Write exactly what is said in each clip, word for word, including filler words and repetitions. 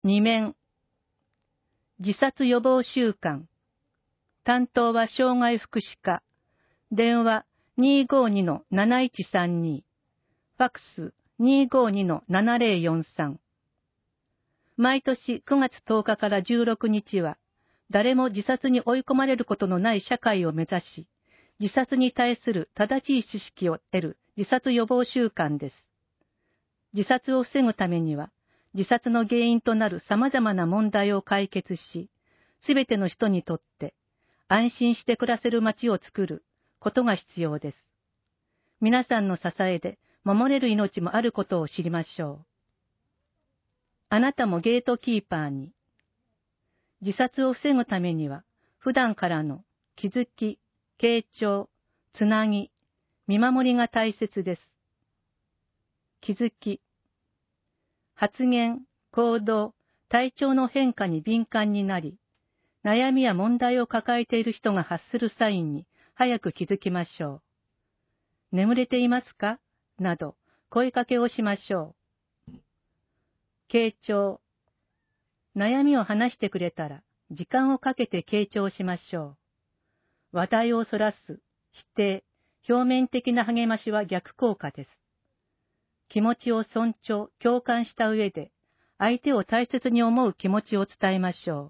に面。自殺予防週間。担当は障害福祉課。電話 にーごーにのなないちさんに。ファックス にーごーにのななぜろよんさん。毎年くがつとおかからじゅうろくにちは、誰も自殺に追い込まれることのない社会を目指し、自殺に対する正しい知識を得る自殺予防週間です。自殺を防ぐためには、自殺の原因となる様々な問題を解決し、すべての人にとって安心して暮らせる街を作ることが必要です。皆さんの支えで守れる命もあることを知りましょう。あなたもゲートキーパーに。自殺を防ぐためには、普段からの気づき、傾聴、つなぎ、見守りが大切です。気づき。発言、行動、体調の変化に敏感になり、悩みや問題を抱えている人が発するサインに早く気づきましょう。眠れていますかなど声かけをしましょう。傾聴。悩みを話してくれたら時間をかけて傾聴しましょう。話題をそらす、否定、表面的な励ましは逆効果です。気持ちを尊重、共感した上で、相手を大切に思う気持ちを伝えましょう。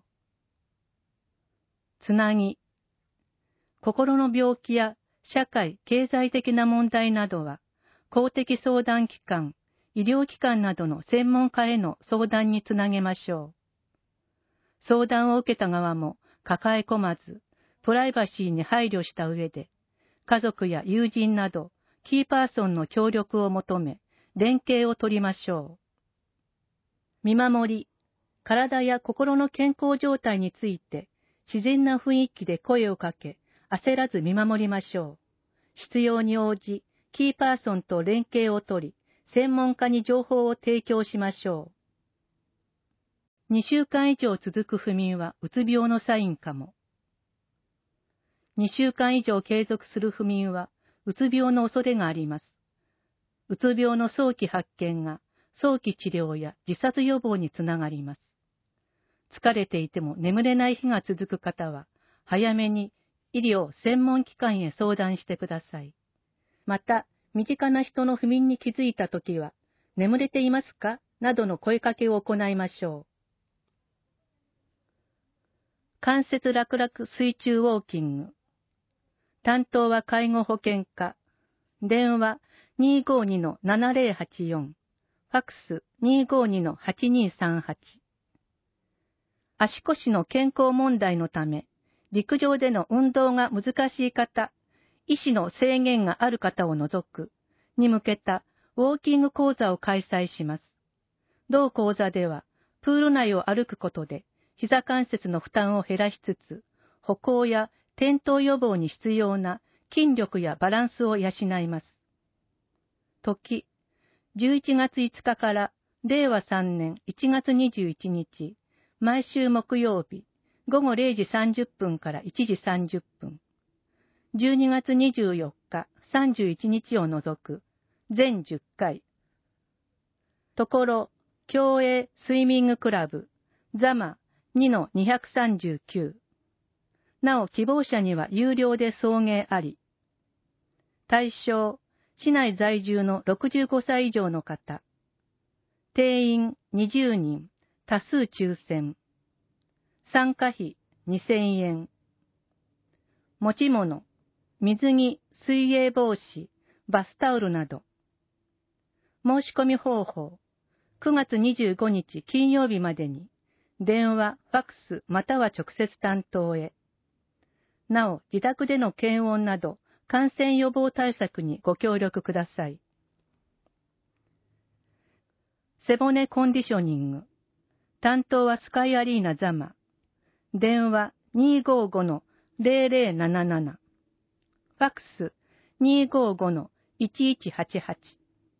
つなぎ。心の病気や社会、経済的な問題などは、公的相談機関、医療機関などの専門家への相談につなげましょう。相談を受けた側も抱え込まず、プライバシーに配慮した上で、家族や友人など、キーパーソンの協力を求め、連携を取りましょう。見守り、体や心の健康状態について、自然な雰囲気で声をかけ、焦らず見守りましょう。必要に応じ、キーパーソンと連携を取り、専門家に情報を提供しましょう。にしゅうかん以上続く不眠はうつ病のサインかも。にしゅうかん以上継続する不眠はうつ病の恐れがあります。うつ病の早期発見が早期治療や自殺予防につながります。疲れていても眠れない日が続く方は、早めに医療専門機関へ相談してください。また、身近な人の不眠に気づいたときは、眠れていますかなどの声かけを行いましょう。関節楽々水中ウォーキング。担当は介護保険課。電話 にーごーにのななぜろはちよん。ファックス にーごーにのはちにーさんはち。足腰の健康問題のため、陸上での運動が難しい方、医師の制限がある方を除く、に向けたウォーキング講座を開催します。同講座では、プール内を歩くことで、膝関節の負担を減らしつつ、歩行や転倒予防に必要な筋力やバランスを養います。時、じゅういちがついつかかられいわさんねんいちがつにじゅういちにち、毎週木曜日、ごごれいじさんじゅっぷんからいちじさんじゅっぷん。じゅうにがつにじゅうよっか、さんじゅういちにちを除く、全じゅっかい。ところ、競泳スイミングクラブ、ザマ にのにひゃくさんじゅうきゅう。なお、希望者には有料で送迎あり。対象、市内在住のろくじゅうごさい以上の方。定員にじゅうにん、多数抽選。参加費にせんえん。持ち物、水着、水泳帽子、バスタオルなど。申し込み方法、くがつにじゅうごにち金曜日までに、電話、ファックスまたは直接担当へ。なお、自宅での検温など、感染予防対策にご協力ください。背骨コンディショニング。担当はスカイアリーナザマ。電話 にーごーごのぜろぜろなななな。ファックス にーごーごのいちいちはちはち。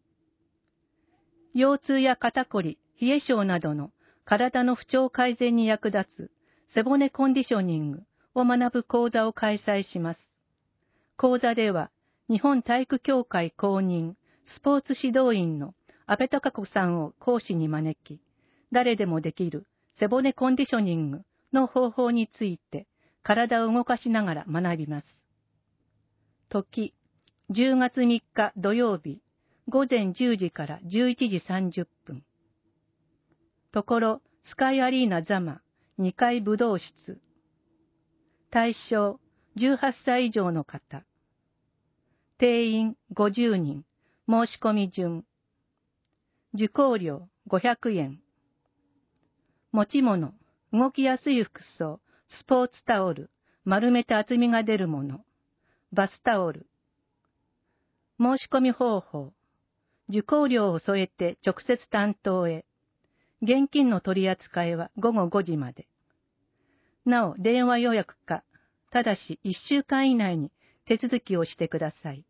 腰痛や肩こり、冷え性などの体の不調改善に役立つ背骨コンディショニングを学ぶ講座を開催します。講座では、日本体育協会公認スポーツ指導員の安倍貴子さんを講師に招き、 誰でもできる背骨コンディショニングの方法について体を動かしながら学びます。時、じゅうがつみっか土曜日、午前じゅうじからじゅういちじさんじゅっぷん。ところ、スカイアリーナザマにかい武道室。対象、じゅうはっさい以上の方。定員ごじゅうにん、申し込み順。受講料ごひゃくえん。持ち物、動きやすい服装、スポーツタオル、丸めて厚みが出るもの、バスタオル。申し込み方法、受講料を添えて直接担当へ。現金の取り扱いはごごごじまで。なお、電話予約か、ただしいっしゅうかん以内に手続きをしてください。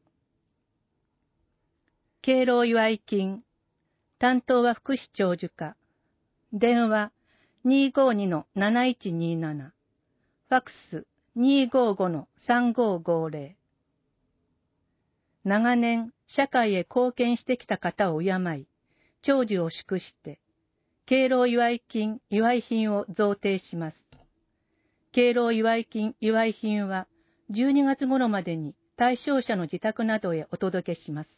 敬老祝金、担当は福祉長寿課。電話 にーごーにのなないちにーなな、ファックス にーごーごのさんごーごーぜろ。長年、社会へ貢献してきた方を敬い、長寿を祝して、敬老祝金、祝い品を贈呈します。敬老祝金、祝い品は、じゅうにがつ頃までに対象者の自宅などへお届けします。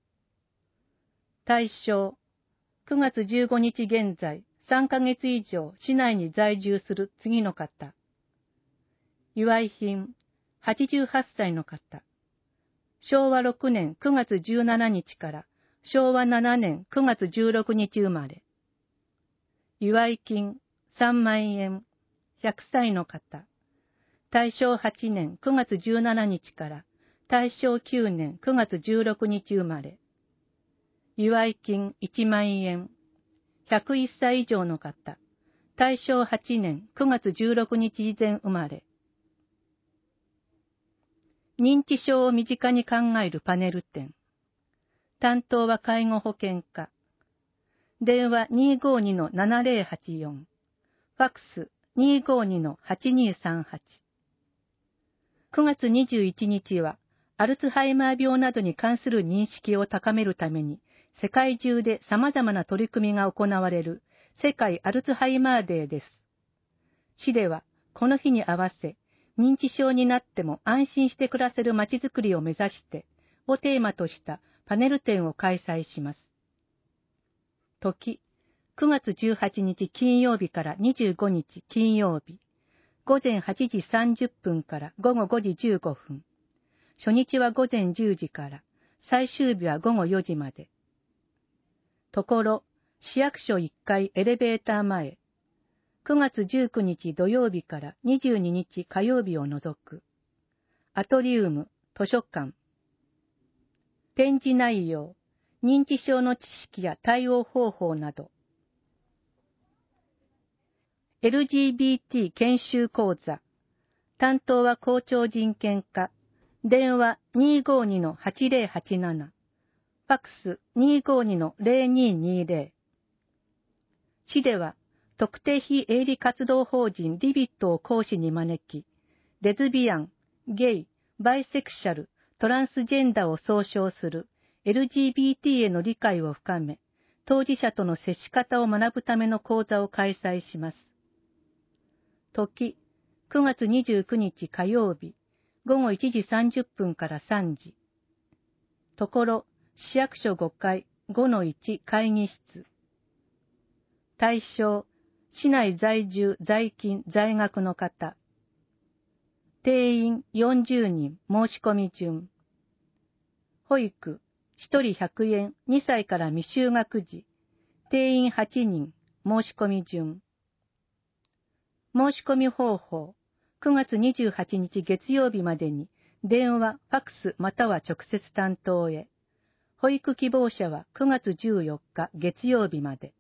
対象、くがつじゅうごにち現在、さんかげつ以上市内に在住する次の方。祝い品、はちじゅうはっさいの方。しょうわろくねんくがつじゅうしちにちからしょうわななねんくがつじゅうろくにち生まれ。祝い金さんまんえん、ひゃくさいの方。大正はちねんくがつじゅうしちにちから大正きゅうねんくがつじゅうろくにち生まれ。祝い金いちまんえん、ひゃくいっさい以上の方。大正はちねんくがつじゅうろくにち以前生まれ。認知症を身近に考えるパネル展。担当は介護保険課。電話 にーごーにのななぜろはちよん。ファックス にーごーにのはちにーさんはち。くがつにじゅういちにちは、アルツハイマー病などに関する認識を高めるために、世界中で様々な取り組みが行われる世界アルツハイマーデーです。市では、この日に合わせ、認知症になっても安心して暮らせるまちづくりを目指して、をテーマとしたパネル展を開催します。時、くがつじゅうはちにち金曜日からにじゅうごにち金曜日、ごぜんはちじさんじゅっぷんからごごごじじゅうごふん、初日はごぜんじゅうじから、最終日はごごよじまで。ところ、市役所いっかいエレベーター前、くがつじゅうくにち土曜日からにじゅうににち火曜日を除く。アトリウム、図書館。展示内容、認知症の知識や対応方法など。エルジービーティー 研修講座。担当は校長人権課。電話 にーごーにのはちぜろはちなな。ファックス にーごーにのぜろにーにーぜろ。市では、特定非営利活動法人リビットを講師に招き、レズビアン、ゲイ、バイセクシャル、トランスジェンダーを総称する エルジービーティー への理解を深め、当事者との接し方を学ぶための講座を開催します。時、くがつにじゅうくにち火曜日、ごごいちじさんじゅっぷんからさんじ。ところ、市役所ごかい ごのいち 会議室。対象、市内在住、在勤、在学の方。定員よんじゅうにん、申し込み順。保育、ひとりひゃくえん、にさいから未就学児。定員はちにん、申し込み順。申し込み方法、くがつにじゅうはちにち月曜日までに、電話、ファックスまたは直接担当へ。保育希望者はくがつじゅうよっか月曜日まで。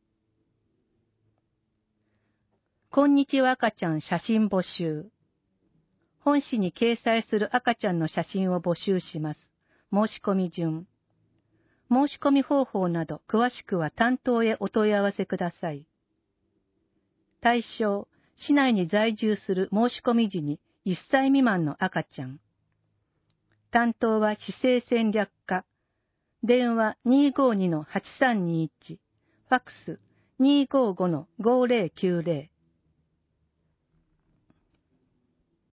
こんにちは赤ちゃん写真募集。本誌に掲載する赤ちゃんの写真を募集します。申し込み順。申し込み方法など詳しくは担当へお問い合わせください。対象、市内に在住する申し込み時にいっさい未満の赤ちゃん。担当は市政戦略課。電話 にーごーにのはちさんにいち。ファックスにーごーごのごーぜろきゅうぜろ